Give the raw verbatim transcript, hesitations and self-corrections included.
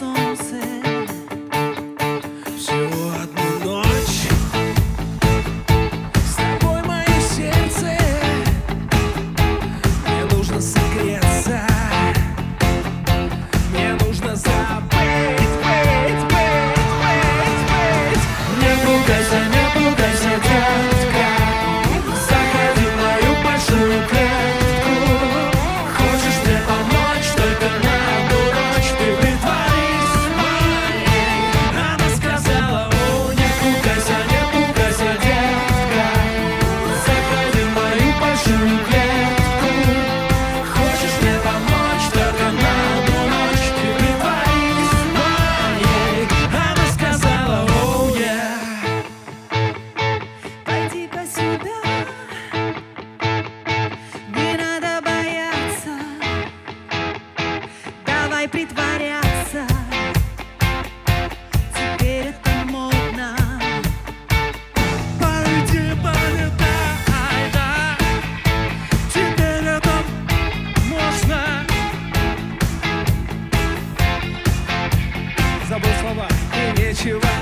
солнце. Всего одну ночь с тобой, мое сердце. Мне нужно согреться, мне нужно забыть, быть, быть, быть, быть. Не пугайся, не пугайся, детка, заходи в мою большую клетку. Хочешь мне помочь, только на одну ночь ты притворись моей. Она сказала: о, не пугайся, не пугайся, детка, заходи в мою большую клетку. Хочешь мне помочь, только на одну ночь ты притворись моей. Она сказала: о, yeah. Пойди-ка сюда, не надо бояться, давай притворяться, теперь это модно. Пойди, полетай, да, теперь это можно. Забыл слова и нечего